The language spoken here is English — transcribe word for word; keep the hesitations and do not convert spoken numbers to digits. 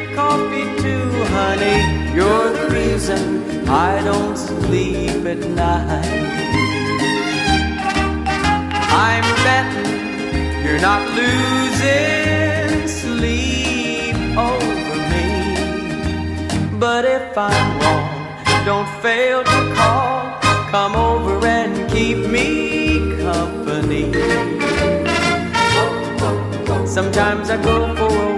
coffee too, honey. You're the reason I don't sleep at night. I'm betting you're not losing sleep over me. But if I'm wrong, don't fail to call. Come over and keep me company. Sometimes I go for a